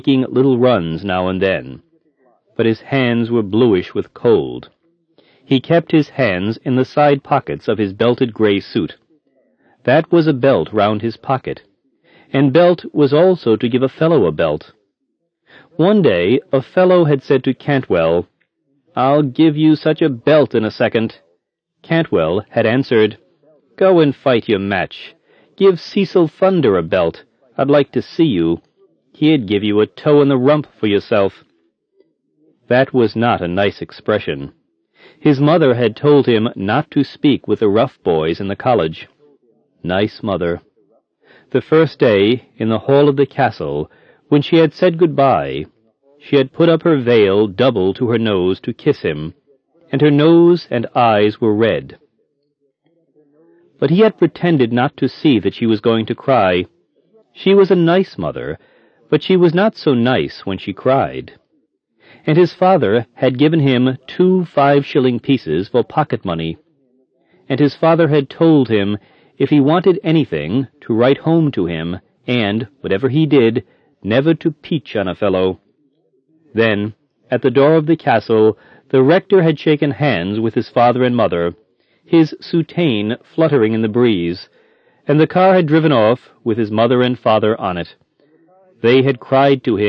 making little runs now and then, but his hands were bluish with cold. He kept his hands in the side pockets of his belted gray suit. That was a belt round his pocket, and belt was also to give a fellow a belt. One day a fellow had said to Cantwell, "I'll give you such a belt in a second." Cantwell had answered, "Go and fight your match. Give Cecil Thunder a belt. I'd like to see you. He'd give you a toe in the rump for yourself." That was not a nice expression. His mother had told him not to speak with the rough boys in the college. Nice mother. The first day, in the hall of the castle, when she had said goodbye, she had put up her veil double to her nose to kiss him, and her nose and eyes were red. But he had pretended not to see that she was going to cry. She was a nice mother, but she was not so nice when she cried. And his father had given him 2 5-shilling pieces for pocket money, and his father had told him if he wanted anything to write home to him, and, whatever he did, never to peach on a fellow. Then, at the door of the castle, the rector had shaken hands with his father and mother, his soutane fluttering in the breeze, and the car had driven off with his mother and father on it. They had cried to him